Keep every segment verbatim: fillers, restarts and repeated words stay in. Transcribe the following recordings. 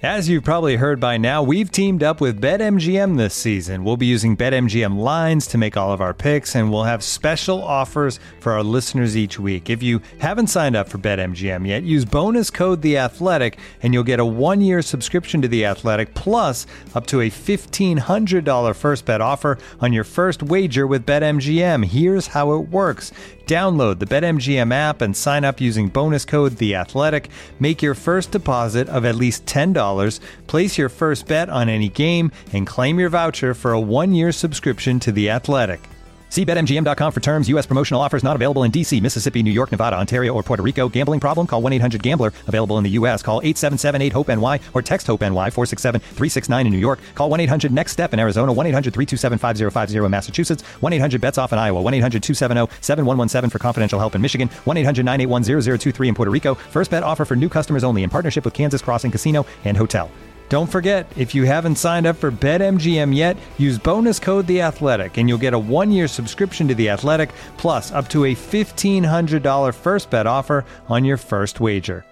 As you've probably heard by now, we've teamed up with BetMGM this season. We'll be using BetMGM lines to make all of our picks, and we'll have special offers for our listeners each week. If you haven't signed up for BetMGM yet, use bonus code The Athletic, and you'll get a one-year subscription to The Athletic, plus up to a fifteen hundred dollars first bet offer on your first wager with BetMGM. Here's how it works. Download the BetMGM app and sign up using bonus code The Athletic. Make your first deposit of at least ten dollars. Place your first bet on any game and claim your voucher for a one-year subscription to The Athletic. See Bet M G M dot com for terms. U S promotional offers not available in D C, Mississippi, New York, Nevada, Ontario, or Puerto Rico. Gambling problem? Call one eight hundred gambler. Available in the U S. Call eight seven seven eight hope N Y or text HOPE-NY four six seven three six nine in New York. Call one eight hundred next step in Arizona. one eight hundred three two seven five zero five zero in Massachusetts. one eight hundred bets off in Iowa. one eight hundred two seven zero seven one one seven for confidential help in Michigan. one eight hundred nine eight one zero zero two three in Puerto Rico. First bet offer for new customers only in partnership with Kansas Crossing Casino and Hotel. Don't forget, if you haven't signed up for BetMGM yet, use bonus code The Athletic, and you'll get a one-year subscription to The Athletic, plus up to a fifteen hundred dollars first bet offer on your first wager.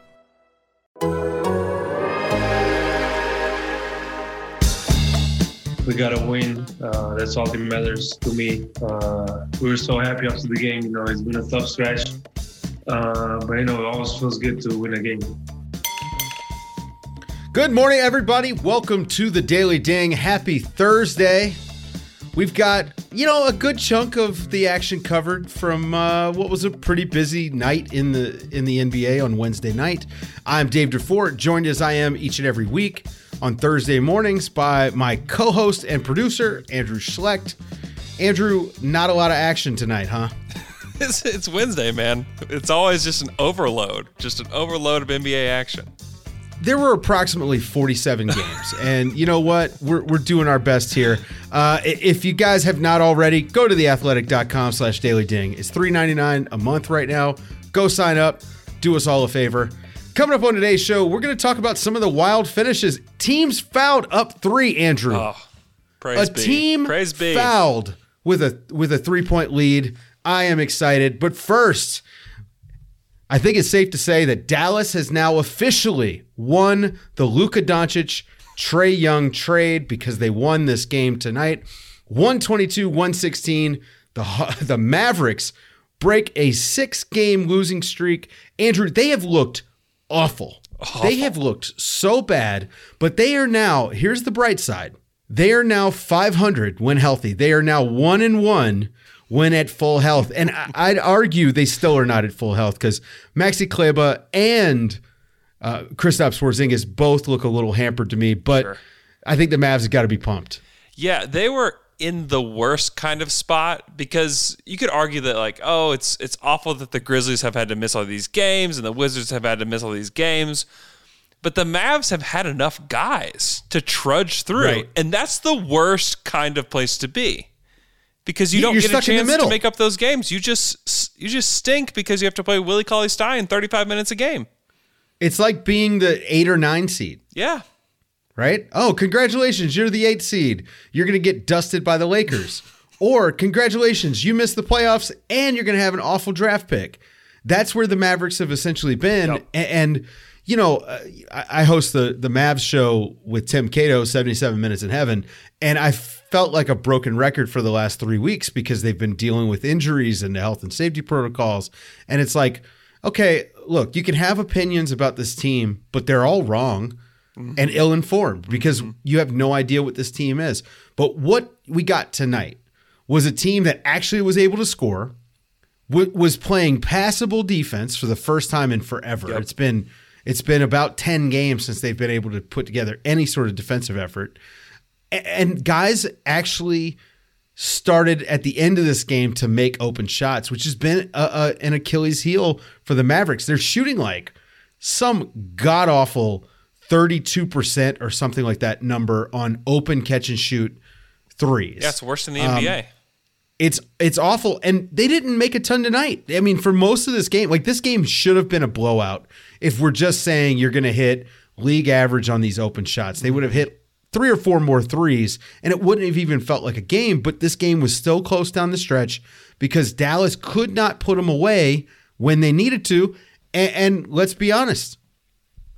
We got to win. Uh, that's all that matters to me. Uh, we were so happy after the game. You know, it's been a tough stretch. Uh, but, you know, it always feels good to win a game. Good morning, everybody. Welcome to the Daily Ding. Happy Thursday. We've got, you know, a good chunk of the action covered from uh, what was a pretty busy night in the in the N B A on Wednesday night. I'm Dave DeFort, joined as I am each and every week on Thursday mornings by my co-host and producer, Andrew Schlecht. Andrew, not a lot of action tonight, huh? It's, it's Wednesday, man. It's always just an overload, just an overload of N B A action. There were approximately forty-seven games, and you know what? We're we're doing our best here. Uh, if you guys have not already, go to theathletic.com slash daily ding. It's three ninety-nine a month right now. Go sign up. Do us all a favor. Coming up on today's show, we're going to talk about some of the wild finishes. Teams fouled up three, Andrew. Oh, praise a be. team praise be. fouled with a with a three-point lead. I am excited. But first, I think it's safe to say that Dallas has now officially won the Luka Doncic Trae Young trade because they won this game tonight. one twenty-two one sixteen. The, the Mavericks break a six-game losing streak. Andrew, they have looked awful. awful. They have looked so bad, but they are now, here's the bright side. They are now five hundred when healthy. They are now one and one when at full health. And I'd argue they still are not at full health because Maxi Kleber and uh, Kristaps Porzingis both look a little hampered to me, but sure. I think the Mavs have got to be pumped. Yeah, they were in the worst kind of spot because you could argue that like, oh, it's it's awful that the Grizzlies have had to miss all these games and the Wizards have had to miss all these games. But the Mavs have had enough guys to trudge through. Right. And that's the worst kind of place to be. Because you don't You're get a chance to make up those games. You just you just stink because you have to play Willie Cauley-Stein thirty-five minutes a game. It's like being the eight or nine seed. Yeah. Right? Oh, congratulations, you're the eight seed. You're going to get dusted by the Lakers. Or congratulations, you missed the playoffs and you're going to have an awful draft pick. That's where the Mavericks have essentially been. Yep. And, you know, I host the, the Mavs show with Tim Cato, seventy-seven minutes in Heaven, and I felt like a broken record for the last three weeks because they've been dealing with injuries and the health and safety protocols. And it's like, okay, look, you can have opinions about this team, but they're all wrong. Mm-hmm. And ill-informed because mm-hmm. you have no idea what this team is. But what we got tonight was a team that actually was able to score, w- was playing passable defense for the first time in forever. Yep. It's been it's been about ten games since they've been able to put together any sort of defensive effort. A- and guys actually started at the end of this game to make open shots, which has been a, a, an Achilles heel for the Mavericks. They're shooting like some god-awful thirty-two percent or something like that number on open catch and shoot threes. Yeah, it's worse than the N B A. Um, it's it's awful. And they didn't make a ton tonight. I mean, for most of this game, like this game should have been a blowout if we're just saying you're going to hit league average on these open shots. They would have hit three or four more threes and it wouldn't have even felt like a game, but this game was still close down the stretch because Dallas could not put them away when they needed to. And, and let's be honest,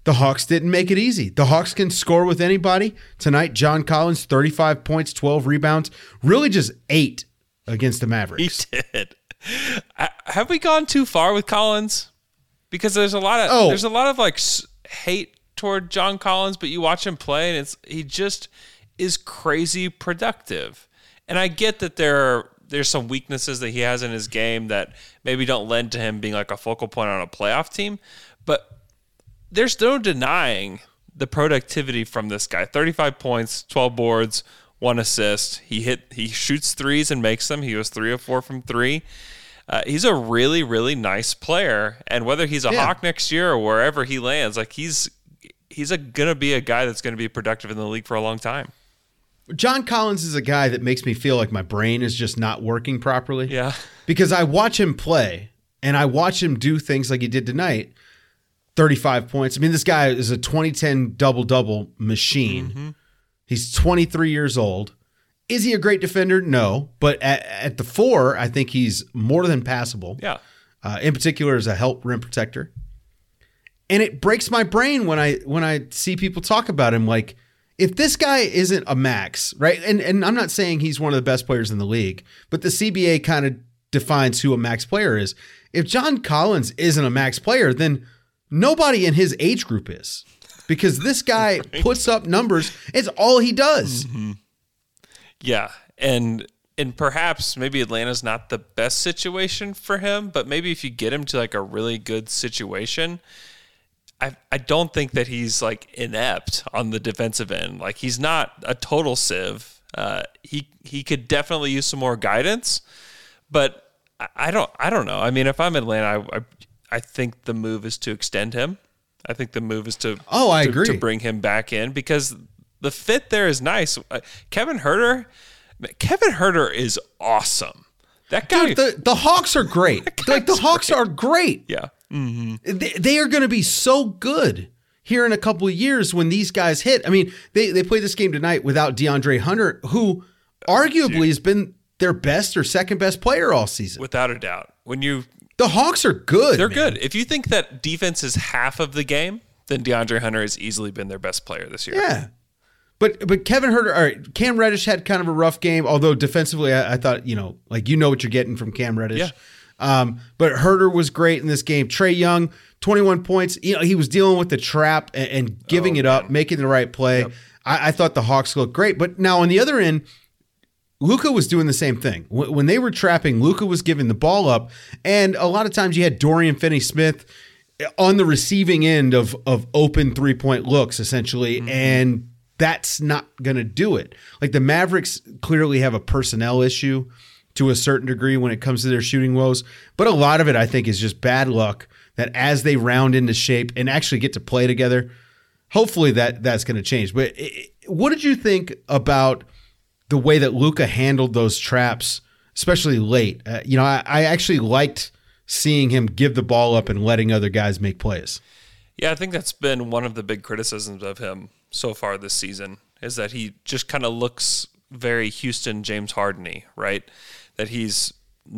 the Hawks didn't make it easy. The Hawks can score with anybody. Tonight, John Collins, thirty-five points, twelve rebounds, really just eight against the Mavericks. He did. Have we gone too far with Collins? Because there's a lot of oh. there's a lot of like hate toward John Collins, but you watch him play and it's he just is crazy productive. And I get that there are there's some weaknesses that he has in his game that maybe don't lend to him being like a focal point on a playoff team, but there's no denying the productivity from this guy. thirty-five points, twelve boards, one assist. He hit he shoots threes and makes them. He was three of four from three. Uh, he's a really, really nice player, and whether he's a yeah. Hawk next year or wherever he lands, like he's he's a, gonna be a guy that's gonna be productive in the league for a long time. John Collins is a guy that makes me feel like my brain is just not working properly. Yeah, because I watch him play and I watch him do things like he did tonight. thirty-five points. I mean, this guy is a twenty ten double-double machine. Mm-hmm. He's twenty-three years old. Is he a great defender? No. But at, at the four, I think he's more than passable. Yeah. Uh, in particular, as a help rim protector. And it breaks my brain when I when I see people talk about him. Like, if this guy isn't a max, right? And, and I'm not saying he's one of the best players in the league, but the C B A kind of defines who a max player is. If John Collins isn't a max player, then nobody in his age group is, because this guy puts up numbers. It's all he does. Mm-hmm. Yeah. And, and perhaps maybe Atlanta's not the best situation for him, but maybe if you get him to like a really good situation, I, I don't think that he's like inept on the defensive end. Like he's not a total sieve. Uh, he, he could definitely use some more guidance, but I, I don't, I don't know. I mean, if I'm Atlanta, I, I I think the move is to extend him. I think the move is to oh, I to, agree. to bring him back in because the fit there is nice. Uh, Kevin Huerter, Kevin Huerter is awesome. That guy, Dude, the the Hawks are great. Like the Hawks great. are great. Yeah, mm-hmm. they, they are going to be so good here in a couple of years when these guys hit. I mean, they they played this game tonight without DeAndre Hunter, who arguably Dude. has been their best or second best player all season, without a doubt. When you The Hawks are good. They're man. good. If you think that defense is half of the game, then DeAndre Hunter has easily been their best player this year. Yeah. But but Kevin Huerter, all right, Cam Reddish had kind of a rough game, although defensively I, I thought, you know, like you know what you're getting from Cam Reddish. Yeah. Um, but Huerter was great in this game. Trae Young, twenty-one points. You know, he was dealing with the trap and, and giving oh, it up, man. making the right play. Yep. I, I thought the Hawks looked great. But now on the other end, Luka was doing the same thing. When they were trapping, Luka was giving the ball up. And a lot of times you had Dorian Finney-Smith on the receiving end of, of open three-point looks, essentially. Mm-hmm. And that's not going to do it. Like the Mavericks clearly have a personnel issue to a certain degree when it comes to their shooting woes. But a lot of it, I think, is just bad luck that as they round into shape and actually get to play together, hopefully that that's going to change. But it, what did you think about the way that Luka handled those traps, especially late? Uh, you know, I, I actually liked seeing him give the ball up and letting other guys make plays. Yeah, I think that's been one of the big criticisms of him so far this season, is that he just kind of looks very Houston James Harden-y, right? That he's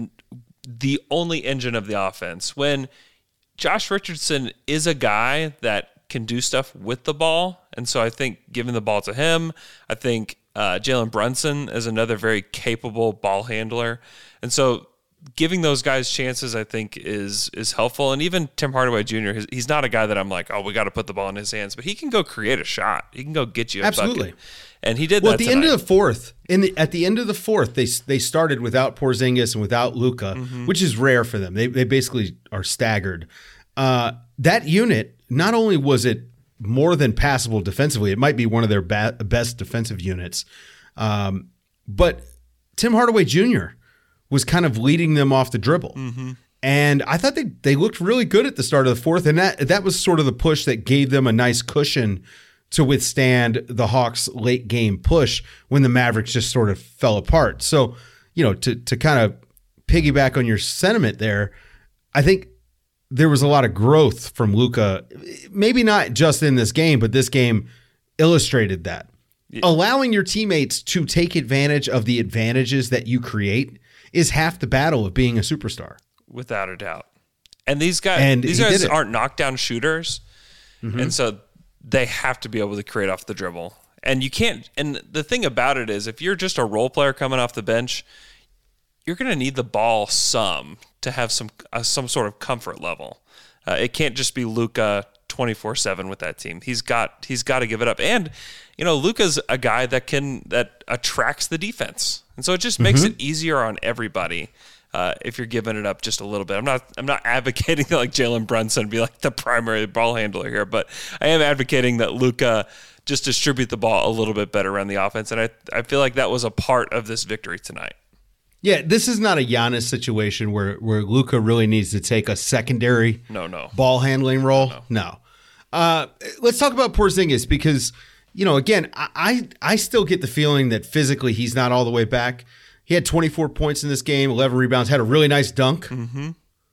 the only engine of the offense. When Josh Richardson is a guy that can do stuff with the ball, and so I think giving the ball to him, I think Uh, Jalen Brunson is another very capable ball handler. And so giving those guys chances, I think, is is helpful. And even Tim Hardaway Junior, his, he's not a guy that I'm like, oh, we got to put the ball in his hands. But he can go create a shot. He can go get you a Absolutely. bucket. And he did well, that at the tonight. end of the fourth, in the, at the end of the fourth, they they started without Porzingis and without Luka, mm-hmm. which is rare for them. They, they basically are staggered. Uh, that unit, not only was it more than passable defensively, it might be one of their ba- best defensive units. Um, but Tim Hardaway Junior was kind of leading them off the dribble. Mm-hmm. And I thought they, they looked really good at the start of the fourth. And that, that was sort of the push that gave them a nice cushion to withstand the Hawks' late game push when the Mavericks just sort of fell apart. So, you know, to, to kind of piggyback on your sentiment there, I think there was a lot of growth from Luka, maybe not just in this game, but this game illustrated that. Yeah. Allowing your teammates to take advantage of the advantages that you create is half the battle of being a superstar. Without a doubt. And these guys, and these guys aren't knockdown shooters. Mm-hmm. And so they have to be able to create off the dribble. And you can't, and the thing about it is if you're just a role player coming off the bench, you're going to need the ball some to have some uh, some sort of comfort level. Uh, it can't just be Luka twenty-four seven with that team. He's got he's got to give it up. And you know, Luka's a guy that can that attracts the defense. And so it just makes mm-hmm. it easier on everybody. Uh, if you're giving it up just a little bit. I'm not I'm not advocating that like Jalen Brunson be like the primary ball handler here, but I am advocating that Luka just distribute the ball a little bit better around the offense. And I I feel like that was a part of this victory tonight. Yeah, this is not a Giannis situation where, where Luka really needs to take a secondary no, no. ball handling role. No. no. no. Uh, let's talk about Porzingis because, you know, again, I, I still get the feeling that physically he's not all the way back. He had twenty-four points in this game, eleven rebounds, had a really nice dunk. Mm-hmm.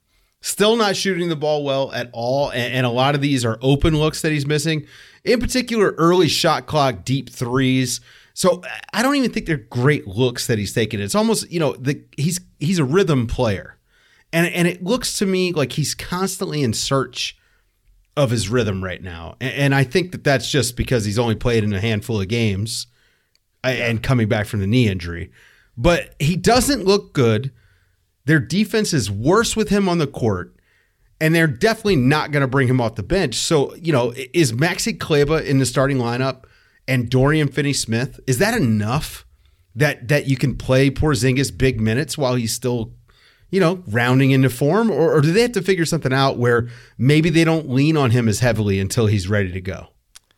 Still not shooting the ball well at all, and, and a lot of these are open looks that he's missing. In particular, early shot clock, deep threes. So I don't even think they're great looks that he's taking. It's almost, you know, the, he's he's a rhythm player, and and it looks to me like he's constantly in search of his rhythm right now. And, and I think that that's just because he's only played in a handful of games and coming back from the knee injury. But he doesn't look good. Their defense is worse with him on the court, and they're definitely not going to bring him off the bench. So, you know, is Maxi Kleber in the starting lineup and Dorian Finney-Smith, is that enough that that you can play Porzingis big minutes while he's still, you know, rounding into form? Or, or do they have to figure something out where maybe they don't lean on him as heavily until he's ready to go?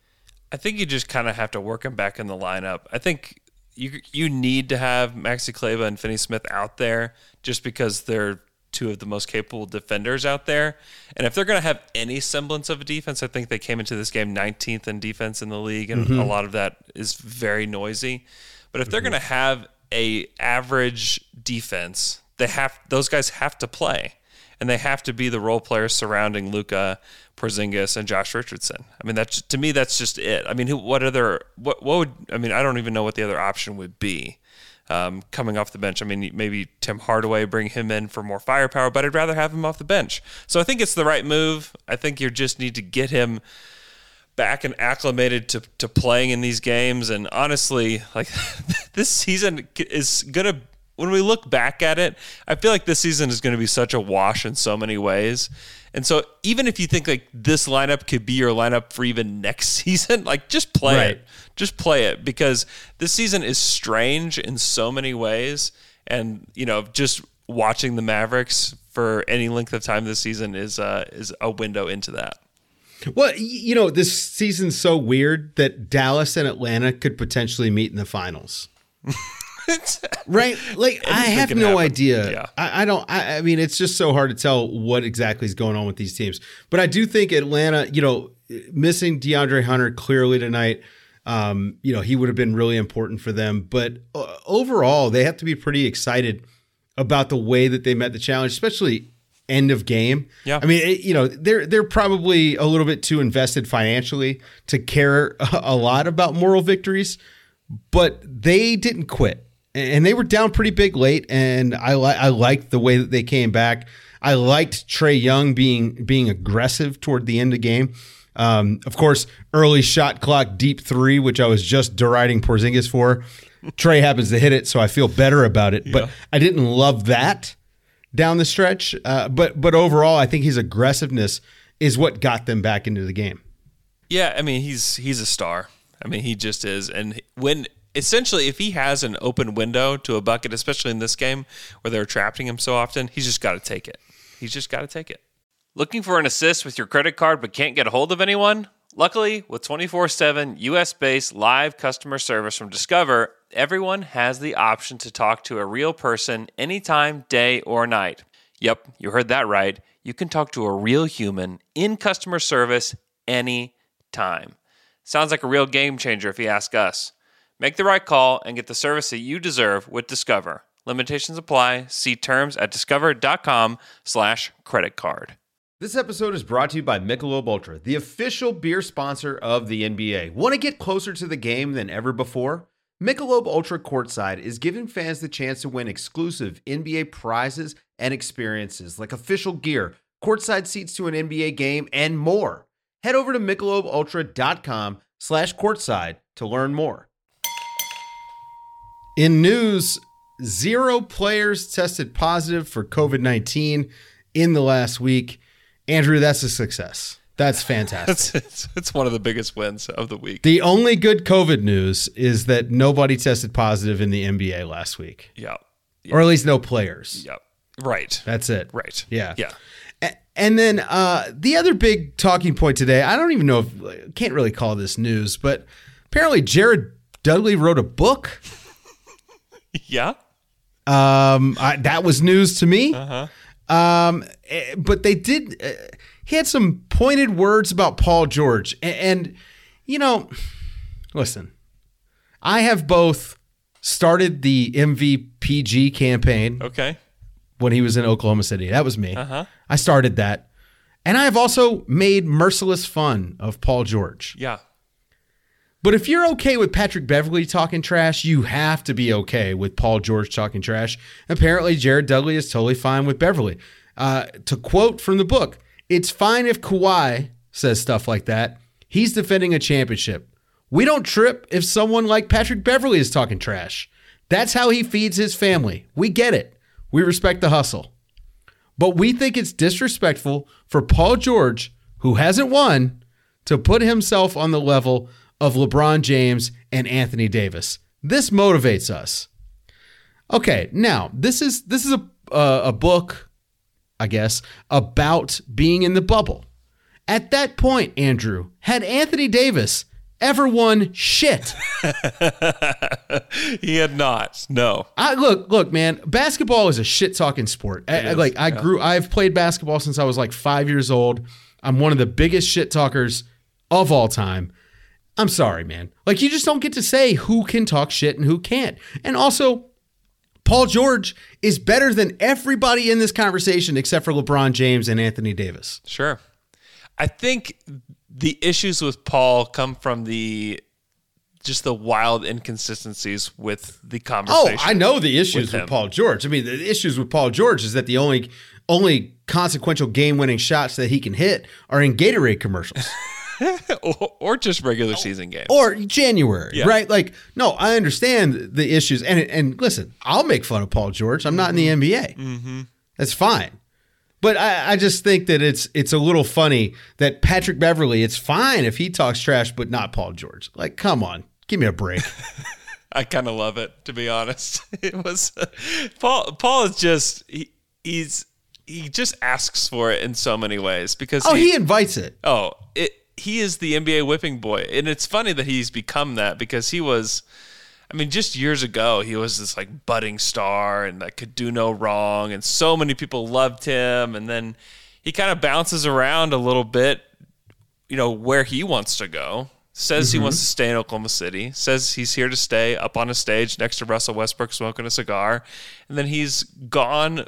I think you just kind of have to work him back in the lineup. I think You you need to have Maxi Kleber and Finney-Smith out there just because they're two of the most capable defenders out there. And if they're going to have any semblance of a defense, I think they came into this game nineteenth in defense in the league, and mm-hmm. a lot of that is very noisy. But if they're mm-hmm. going to have a average defense, they have those guys have to play, and they have to be the role players surrounding Luka, Porzingis, and Josh Richardson. I mean, that's to me, that's just it. I mean, who, what other, what, what would, I mean, I don't even know what the other option would be um, coming off the bench. I mean, maybe Tim Hardaway, bring him in for more firepower, but I'd rather have him off the bench. So I think it's the right move. I think you just need to get him back and acclimated to, to playing in these games. And honestly, like this season is going to, when we look back at it, I feel like this season is going to be such a wash in so many ways. And so even if you think like this lineup could be your lineup for even next season, like just play right. it. Just play it because this season is strange in so many ways. And, you know, just watching the Mavericks for any length of time this season is uh, is a window into that. Well, you know, this season's so weird that Dallas and Atlanta could potentially meet in the finals. Right? Like, I have no happen. idea. Yeah. I, I don't, I, I mean, it's just so hard to tell what exactly is going on with these teams. But I do think Atlanta, you know, missing DeAndre Hunter clearly tonight, um, you know, he would have been really important for them. But uh, overall, they have to be pretty excited about the way that they met the challenge, especially end of game. Yeah. I mean, it, you know, they're they're probably a little bit too invested financially to care a, a lot about moral victories, but they didn't quit. And they were down pretty big late, and I li- I liked the way that they came back. I liked Trae Young being being aggressive toward the end of the game. Um, of course, early shot clock deep three, which I was just deriding Porzingis for. Trae happens to hit it, so I feel better about it. Yeah. But I didn't love that down the stretch. Uh, but but overall, I think his aggressiveness is what got them back into the game. Yeah, I mean, he's he's a star. I mean, he just is. And when essentially, if he has an open window to a bucket, especially in this game where they're trapping him so often, he's just got to take it. He's just got to take it. Looking for an assist with your credit card but can't get a hold of anyone? Luckily, with twenty-four seven U S-based live customer service from Discover, everyone has the option to talk to a real person anytime, day or night. Yep, you heard that right. You can talk to a real human in customer service anytime. Sounds like a real game changer if you ask us. Make the right call and get the service that you deserve with Discover. Limitations apply. See terms at discover.com slash credit card. This episode is brought to you by Michelob Ultra, the official beer sponsor of the N B A. Want to get closer to the game than ever before? Michelob Ultra Courtside is giving fans the chance to win exclusive N B A prizes and experiences like official gear, courtside seats to an N B A game, and more. Head over to michelobultra.com slash courtside to learn more. In news, zero players tested positive for covid nineteen in the last week. Andrew, that's a success. That's fantastic. It's, it's, it's one of the biggest wins of the week. The only good COVID news is that nobody tested positive in the N B A last week. Yeah. Or at least no players. Yep. Right. That's it. Right. Yeah. Yeah. And then uh, the other big talking point today, I don't even know if, can't really call this news, but apparently Jared Dudley wrote a book. Yeah. Um, I, that was news to me. Uh-huh. Um, eh, but they did, uh, he had some pointed words about Paul George. And, and, you know, listen, I have both started the M V P G campaign. Okay. When he was in Oklahoma City. That was me. Uh-huh. I started that. And I have also made merciless fun of Paul George. Yeah. But if you're okay with Patrick Beverley talking trash, you have to be okay with Paul George talking trash. Apparently, Jared Dudley is totally fine with Beverley. Uh, to quote from the book, it's fine if Kawhi says stuff like that. He's defending a championship. We don't trip if someone like Patrick Beverley is talking trash. That's how he feeds his family. We get it. We respect the hustle. But we think it's disrespectful for Paul George, who hasn't won, to put himself on the level of LeBron James and Anthony Davis. This motivates us. Okay, now, this is this is a uh, a book, I guess, about being in the bubble. At that point, Andrew, had Anthony Davis ever won shit? He had not. No. I look, look, man, basketball is a shit talking sport. I, is, like I yeah. grew I've played basketball since I was like five years old. I'm one of the biggest shit talkers of all time. I'm sorry, man. Like you just don't get to say who can talk shit and who can't. And also, Paul George is better than everybody in this conversation except for LeBron James and Anthony Davis. Sure. I think the issues with Paul come from the just the wild inconsistencies with the conversation. Oh, I know the issues with, with Paul George. I mean, the issues with Paul George is that the only only consequential game-winning shots that he can hit are in Gatorade commercials. or, or just regular season games. Or January, Yeah. right? Like, no, I understand the issues. And and listen, I'll make fun of Paul George. I'm not in the N B A. Mm-hmm. That's fine. But I, I just think that it's it's a little funny that Patrick Beverley, it's fine if he talks trash, but not Paul George. Like, come on, give me a break. I kind of love it, to be honest. It was Paul. Paul is just he, he's he just asks for it in so many ways because Oh, he, he invites it. oh it he is the N B A whipping boy, and it's funny that he's become that because he was. I mean, just years ago, he was this like budding star and that could do no wrong, and so many people loved him. And then he kind of bounces around a little bit, you know, where he wants to go. Says Mm-hmm. he wants to stay in Oklahoma City. Says he's here to stay up on a stage next to Russell Westbrook smoking a cigar, and then he's gone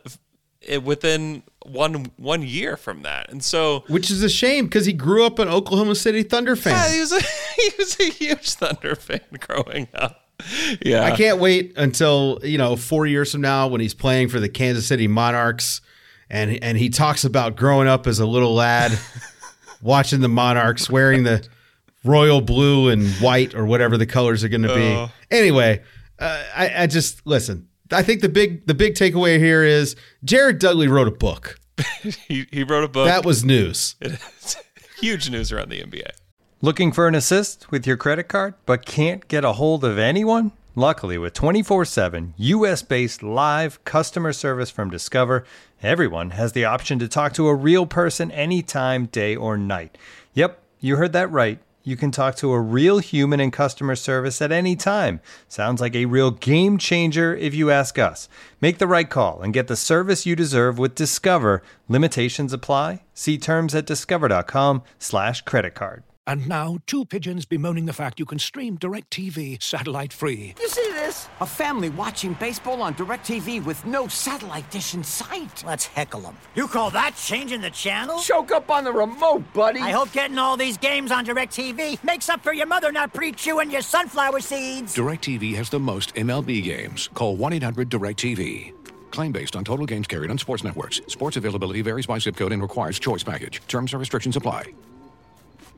within one one year from that. And so, Which is a shame because he grew up an Oklahoma City Thunder fan. yeah, he was a, he was a huge Thunder fan growing up. Yeah, I can't wait until, you know, four years from now when he's playing for the Kansas City Monarchs and and he talks about growing up as a little lad watching the Monarchs wearing the royal blue and white or whatever the colors are going to be. Oh. Anyway, uh, I, I just listen. I think the big the big takeaway here is Jared Dudley wrote a book. he he wrote a book. That was news. It is huge news around the N B A. Looking for an assist with your credit card, but can't get a hold of anyone? Luckily, with twenty-four seven U S-based live customer service from Discover, everyone has the option to talk to a real person anytime, day or night. Yep, you heard that right. You can talk to a real human in customer service at any time. Sounds like a real game changer if you ask us. Make the right call and get the service you deserve with Discover. Limitations apply. See terms at discover.com slash credit card. And now, two pigeons bemoaning the fact you can stream DirecTV satellite-free. You see this? A family watching baseball on DirecTV with no satellite dish in sight. Let's heckle them. You call that changing the channel? Choke up on the remote, buddy. I hope getting all these games on DirecTV makes up for your mother not pre-chewing your sunflower seeds. DirecTV has the most M L B games. Call one eight hundred direct T V. Claim based on total games carried on sports networks. Sports availability varies by zip code and requires choice package. Terms and restrictions apply.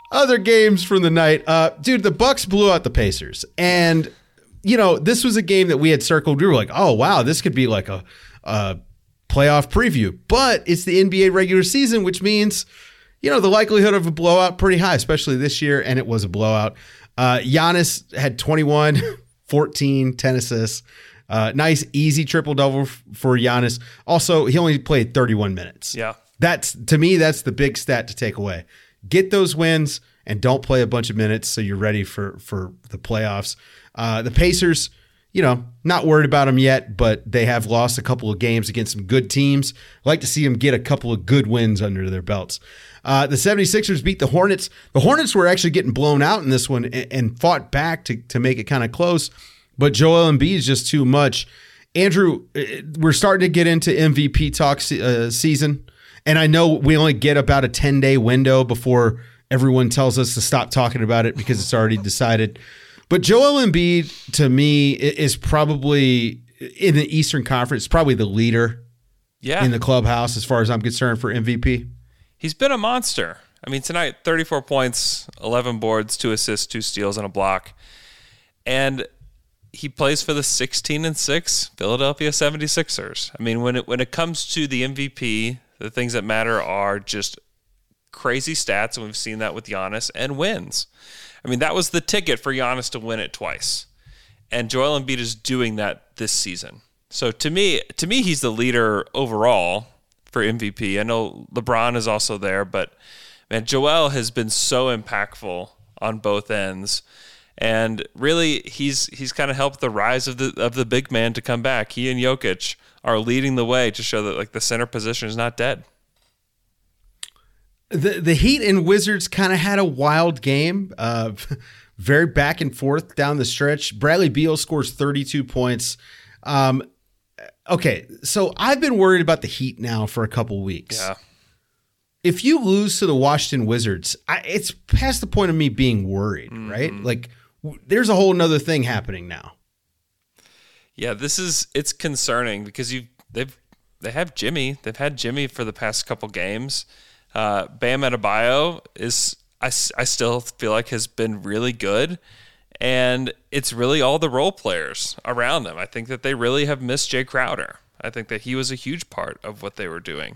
Other games from the night. Uh, dude, the Bucks blew out the Pacers. And, you know, this was a game that we had circled. We were like, oh, wow, this could be like a, a playoff preview. But it's the N B A regular season, which means, you know, the likelihood of a blowout pretty high, especially this year. And it was a blowout. Uh, Giannis had twenty-one, fourteen, ten assists. Uh, nice, easy triple-double f- for Giannis. Also, he only played thirty-one minutes. Yeah. That's, to me, that's the big stat to take away. Get those wins and don't play a bunch of minutes so you're ready for, for the playoffs. Uh, the Pacers, you know, not worried about them yet, but they have lost a couple of games against some good teams. I'd like to see them get a couple of good wins under their belts. Uh, the 76ers beat the Hornets. The Hornets were actually getting blown out in this one and, and fought back to, to make it kind of close, but Joel Embiid is just too much. Andrew, we're starting to get into M V P talk uh, season. And I know we only get about a ten-day window before everyone tells us to stop talking about it because it's already decided. But Joel Embiid, to me, is probably, in the Eastern Conference, probably the leader yeah. in the clubhouse as far as I'm concerned for M V P. He's been a monster. I mean, tonight, thirty-four points, eleven boards, two assists, two steals, and a block. And he plays for the sixteen and six Philadelphia seventy-sixers. I mean, when it when it comes to the M V P, the things that matter are just crazy stats, and we've seen that with Giannis, and wins. I mean, that was the ticket for Giannis to win it twice. And Joel Embiid is doing that this season. So to me, to me, he's the leader overall for M V P. I know LeBron is also there, but man, Joel has been so impactful on both ends. And really, he's he's kind of helped the rise of the of the big man to come back. He and Jokic are leading the way to show that like the center position is not dead. The the Heat and Wizards kind of had a wild game, uh, very back and forth down the stretch. Bradley Beal scores thirty-two points. Um, okay, so I've been worried about the Heat now for a couple weeks. Yeah. If you lose to the Washington Wizards, I, it's past the point of me being worried, mm-hmm. right? Like, w- there's a whole nother thing happening now. Yeah, this is it's concerning because you they've they have Jimmy. They've had Jimmy for the past couple games. Uh, Bam Adebayo is I, I still feel like has been really good, and it's really all the role players around them. I think that they really have missed Jay Crowder. I think that he was a huge part of what they were doing,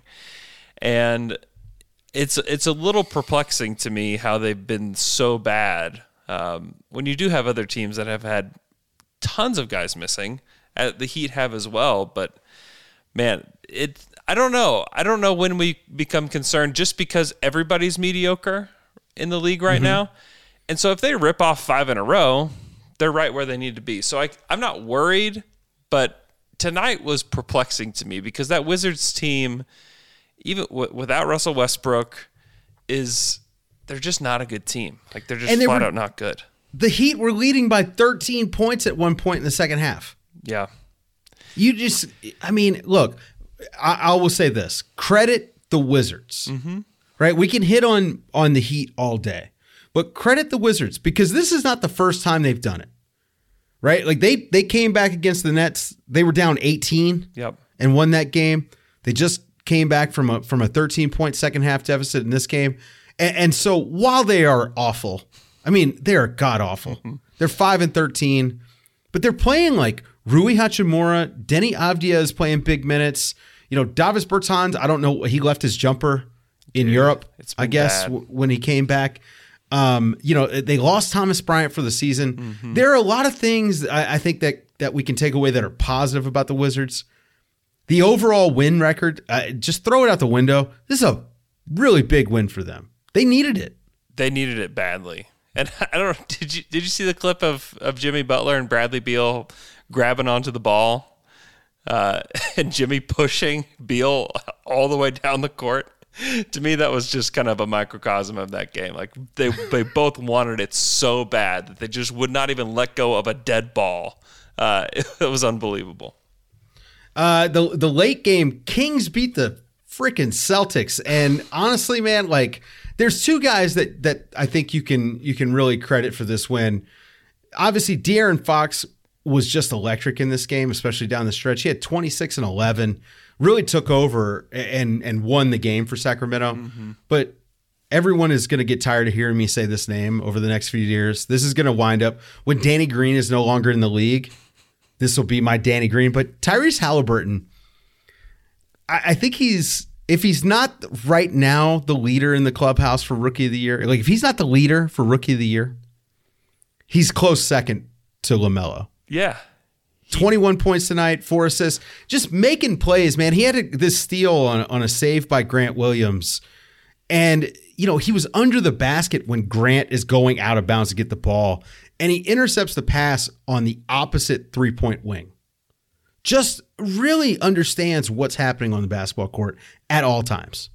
and it's it's a little perplexing to me how they've been so bad um, when you do have other teams that have had tons of guys missing. Uh, the Heat have as well, but man, it. I don't know. I don't know when we become concerned just because everybody's mediocre in the league right mm-hmm. now. And so if they rip off five in a row, they're right where they need to be. So I, I'm not worried, but tonight was perplexing to me because that Wizards team, even w- without Russell Westbrook, is they're just not a good team. Like they're just they flat were, out not good. The Heat were leading by thirteen points at one point in the second half. Yeah. You just, I mean, look, I, I will say this: credit the Wizards, mm-hmm. right? We can hit on on the Heat all day, but credit the Wizards because this is not the first time they've done it, right? Like they they came back against the Nets, they were down eighteen, yep, and won that game. They just came back from a from a thirteen point second half deficit in this game, and, and so while they are awful, I mean they are god awful. Mm-hmm. They're five and thirteen, but they're playing like Rui Hachimura, Denny Avdia is playing big minutes. You know, Davis Bertans, I don't know, he left his jumper in Dude, Europe, I guess, w- when he came back. Um, you know, they lost Thomas Bryant for the season. Mm-hmm. There are a lot of things I, I think that, that we can take away that are positive about the Wizards. The overall win record, uh, just throw it out the window. This is a really big win for them. They needed it. They needed it badly. And I don't know, did you did you see the clip of, of Jimmy Butler and Bradley Beal grabbing onto the ball uh, and Jimmy pushing Beal all the way down the court? To me, that was just kind of a microcosm of that game. Like they they both wanted it so bad that they just would not even let go of a dead ball. Uh, it, it was unbelievable. Uh, the the late game, Kings beat the freaking Celtics, and honestly, man, like there's two guys that that I think you can you can really credit for this win. Obviously, De'Aaron Fox was just electric in this game, especially down the stretch. He had twenty-six and eleven, really took over and and won the game for Sacramento. Mm-hmm. But everyone is going to get tired of hearing me say this name over the next few years. This is going to wind up when Danny Green is no longer in the league. This will be my Danny Green. But Tyrese Halliburton, I, I think he's, if he's not right now the leader in the clubhouse for Rookie of the Year, like if he's not the leader for Rookie of the Year, he's close second to LaMelo. Yeah. twenty-one points tonight, four assists, just making plays, man. He had a, this steal on, on a save by Grant Williams. And, you know, he was under the basket when Grant is going out of bounds to get the ball. And he intercepts the pass on the opposite three-point wing. Just really understands what's happening on the basketball court at all times.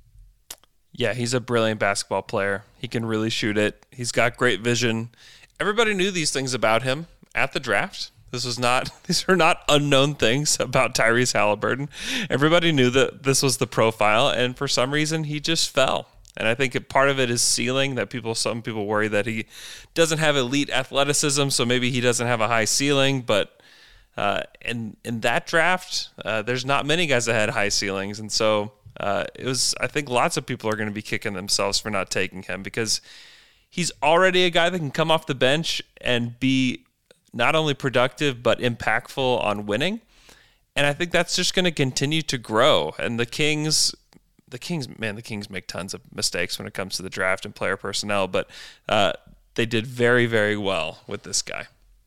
Yeah, he's a brilliant basketball player. He can really shoot it. He's got great vision. Everybody knew these things about him at the draft. This was not, these are not unknown things about Tyrese Halliburton. Everybody knew that this was the profile, and for some reason he just fell. And I think part of it is ceiling, that people, some people worry that he doesn't have elite athleticism, so maybe he doesn't have a high ceiling. But uh, in in that draft, uh, there's not many guys that had high ceilings, and so uh, it was. I think lots of people are going to be kicking themselves for not taking him, because he's already a guy that can come off the bench and be not only productive but impactful on winning. And I think that's just going to continue to grow. And the Kings. The Kings, man, the Kings make tons of mistakes when it comes to the draft and player personnel, but uh, they did very, very well with this guy.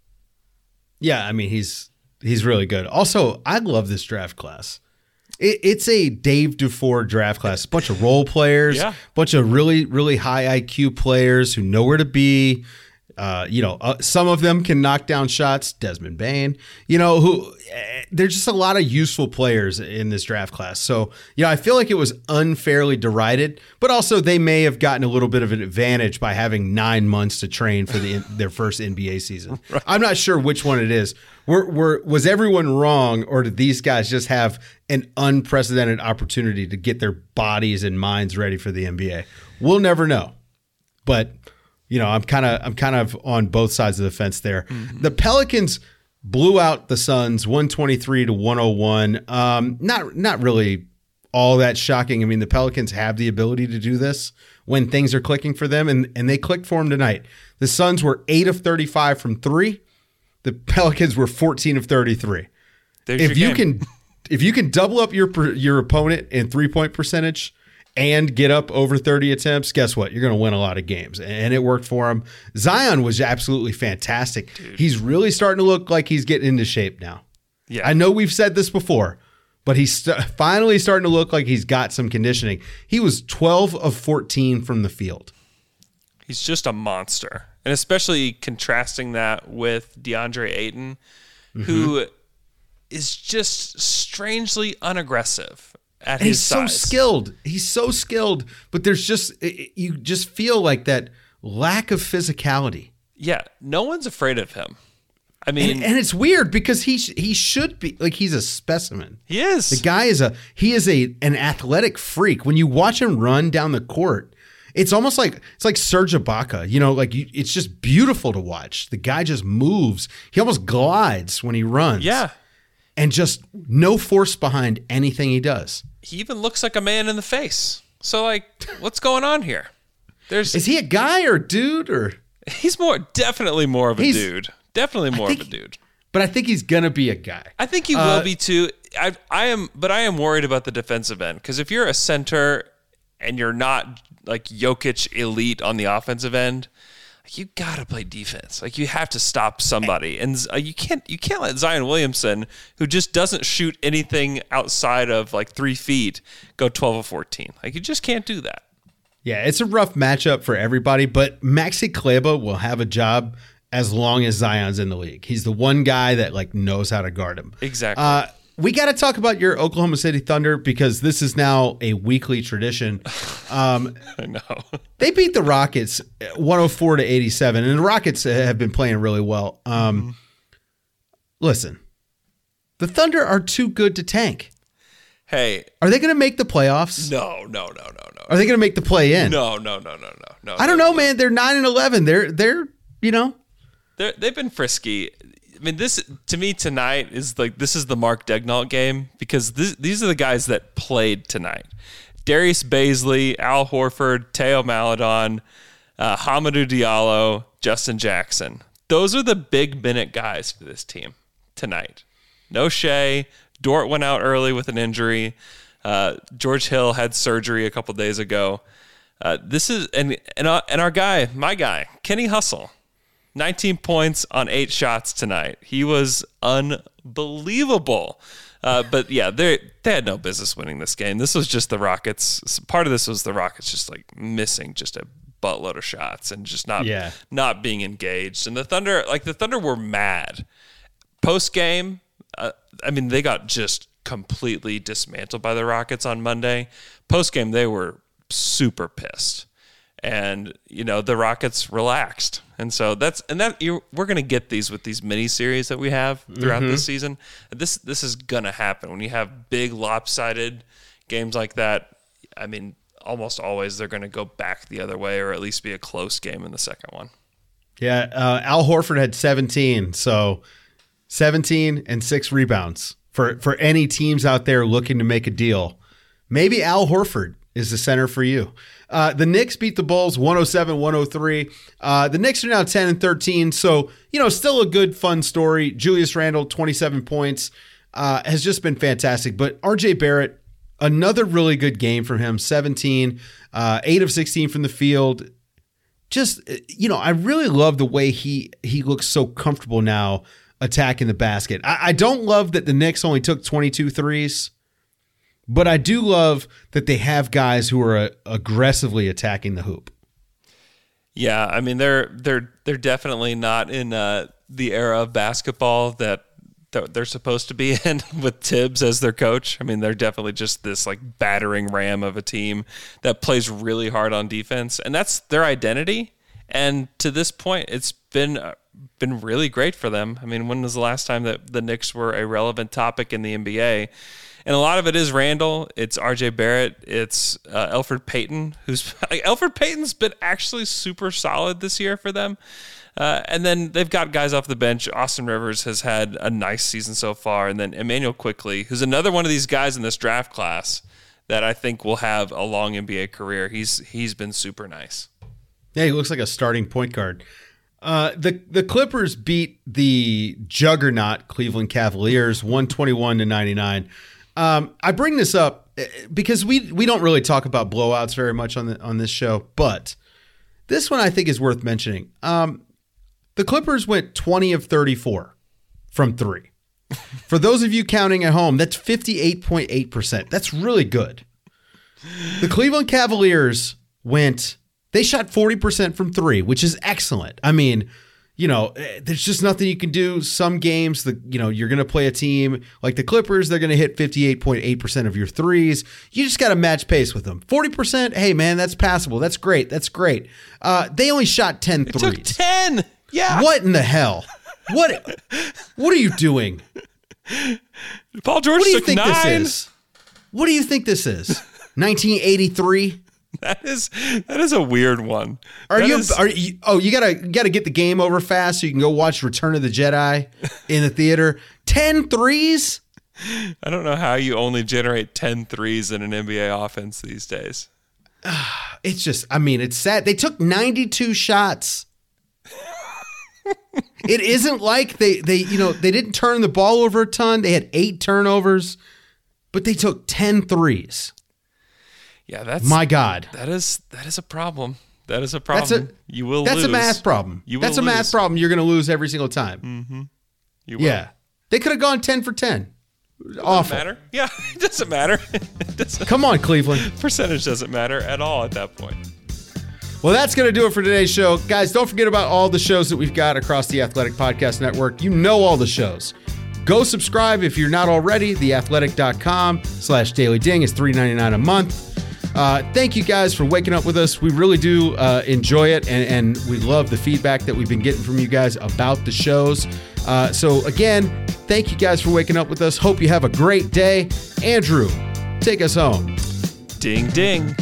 Yeah, I mean, he's he's really good. Also, I love this draft class. It, it's a Dave Dufour draft class. A bunch of role players, a yeah. bunch of really, really high I Q players who know where to be. Uh, you know, uh, some of them can knock down shots. Desmond Bane, you know, who uh, there's just a lot of useful players in this draft class. So, you know, I feel like it was unfairly derided, but also they may have gotten a little bit of an advantage by having nine months to train for the their first N B A season. Right. I'm not sure which one it is. Were, were, was everyone wrong, or did these guys just have an unprecedented opportunity to get their bodies and minds ready for the N B A? We'll never know. But you know, I'm kind of I'm kind of on both sides of the fence there. Mm-hmm. The Pelicans blew out the Suns one twenty-three to one oh one. Um, not not really all that shocking. I mean, the Pelicans have the ability to do this when things are clicking for them, and, and they clicked for them tonight. The Suns were eight of thirty-five from three. The Pelicans were fourteen of thirty-three. There's if you game. can if you can double up your your opponent in three-point percentage and get up over thirty attempts, guess what? You're going to win a lot of games. And it worked for him. Zion was absolutely fantastic. Dude. He's really starting to look like he's getting into shape now. Yeah. I know we've said this before, but he's st- finally starting to look like he's got some conditioning. He was twelve of fourteen from the field. He's just a monster. And especially contrasting that with DeAndre Ayton, mm-hmm. who is just strangely unaggressive. At and his he's size. so skilled. He's so skilled, but there's just you just feel like that lack of physicality. Yeah, no one's afraid of him. I mean, and, and it's weird because he sh- he should be like he's a specimen. He is. The guy is a he is a an athletic freak. When you watch him run down the court, it's almost like it's like Serge Ibaka. You know, like you, it's just beautiful to watch. The guy just moves. He almost glides when he runs. Yeah. And just no force behind anything he does. He even looks like a man in the face. So, like, what's going on here? There's Is he a guy or a dude or? He's more, definitely more of a He's, dude. Definitely more think, of a dude. But I think he's gonna be a guy. I think he uh, will be too. I, I am, but I am worried about the defensive end, because if you're a center and you're not like Jokic elite on the offensive end, you gotta play defense. Like, you have to stop somebody, and uh, you can't you can't let Zion Williamson, who just doesn't shoot anything outside of like three feet, go twelve of fourteen. Like, you just can't do that. Yeah, it's a rough matchup for everybody, but Maxi Kleber will have a job as long as Zion's in the league. He's the one guy that like knows how to guard him. Exactly. Uh, we got to talk about your Oklahoma City Thunder, because this is now a weekly tradition. Um, I know. They beat the Rockets one oh four to eighty-seven, and the Rockets have been playing really well. Um, mm-hmm. Listen, the Thunder are too good to tank. Hey. Are they going to make the playoffs? No, no, no, no, no. Are they going to make the play in? No, no, no, no, no, no. I don't know, man. They're nine and eleven. They're, they're, you know. They're, they've been frisky. I mean, this to me tonight is like this is the Mark Daigneault game, because this, these are the guys that played tonight. Darius Baisley, Al Horford, Teo Maledon, uh, Hamidou Diallo, Justin Jackson. Those are the big minute guys for this team tonight. No Shea. Dort went out early with an injury. Uh, George Hill had surgery a couple days ago. Uh, this is and and, uh, and our guy, my guy, Kenny Hustle, nineteen points on eight shots tonight. He was unbelievable. Uh, but yeah, they they had no business winning this game. This was just the Rockets. Part of this was the Rockets just like missing just a buttload of shots and just not yeah. not being engaged. And the Thunder, like the Thunder, were mad post game. Uh, I mean, they got just completely dismantled by the Rockets on Monday. Post game, they were super pissed, and you know the Rockets relaxed. And so that's and that you're, we're going to get these with these mini series that we have throughout mm-hmm. this season. This this is going to happen when you have big lopsided games like that. I mean, almost always they're going to go back the other way, or at least be a close game in the second one. Yeah, uh, Al Horford had seventeen, so seventeen and six rebounds for for any teams out there looking to make a deal. Maybe Al Horford is the center for you. Uh, the Knicks beat the Bulls one oh seven one oh three. Uh, the Knicks are now ten and thirteen, so, you know, still a good, fun story. Julius Randle, twenty-seven points, uh, has just been fantastic. But R J Barrett, another really good game from him, seventeen, uh, eight of sixteen from the field. Just, you know, I really love the way he he looks so comfortable now attacking the basket. I, I don't love that the Knicks only took twenty-two threes. But I do love that they have guys who are uh, aggressively attacking the hoop. Yeah, I mean they're they're they're definitely not in uh, the era of basketball that, that they're supposed to be in with Tibbs as their coach. I mean they're definitely just this like battering ram of a team that plays really hard on defense, and that's their identity. And to this point, it's been uh, been really great for them. I mean, when was the last time that the Knicks were a relevant topic in the N B A? And a lot of it is Randall. It's R J Barrett. It's uh, Elfrid Payton, who's like, Elfrid Payton's been actually super solid this year for them. Uh, and then they've got guys off the bench. Austin Rivers has had a nice season so far. And then Emmanuel Quickley, who's another one of these guys in this draft class that I think will have a long N B A career. He's he's been super nice. Yeah, he looks like a starting point guard. Uh, the the Clippers beat the juggernaut Cleveland Cavaliers one twenty-one to ninety-nine. Um, I bring this up because we we don't really talk about blowouts very much on the on this show, but this one I think is worth mentioning. Um, the Clippers went twenty of thirty-four from three. For those of you counting at home, that's fifty-eight point eight percent. That's really good. The Cleveland Cavaliers went, they shot forty percent from three, which is excellent. I mean, you know, there's just nothing you can do. Some games, the you know, you're going to play a team like the Clippers, they're going to hit fifty-eight point eight percent of your threes. You just got to match pace with them. forty percent, hey, man, that's passable. That's great. That's great. Uh, they only shot ten it threes. Took ten. Yeah. What in the hell? What What are you doing? Paul George what do you took think nine. This is? What do you think this is? nineteen eighty-three? That is that is a weird one. Are that you? Is, are you? Oh, you gotta you gotta get the game over fast so you can go watch Return of the Jedi in the theater. Ten threes? I don't know how you only generate ten threes in an N B A offense these days. It's just, I mean, it's sad. They took ninety-two shots. It isn't like they they you know they didn't turn the ball over a ton. They had eight turnovers, but they took ten threes. Yeah, that's my God. That is that is a problem. That is a problem. That's a, you will. That's lose. a math problem. You will that's a lose. math problem. You're going to lose every single time. Mm-hmm. You will. Yeah, they could have gone ten for ten. Awful. Doesn't matter. Yeah, it doesn't matter. It doesn't, Come on, Cleveland. Percentage doesn't matter at all at that point. Well, that's going to do it for today's show. Guys, don't forget about all the shows that we've got across the Athletic Podcast Network. You know all the shows. Go subscribe if you're not already. the athletic dot com slash daily ding is three ninety-nine a month. Uh, thank you guys for waking up with us. We really do uh, enjoy it, and, and we love the feedback that we've been getting from you guys about the shows. Uh, so again, thank you guys for waking up with us. Hope you have a great day. Andrew, take us home. Ding, ding.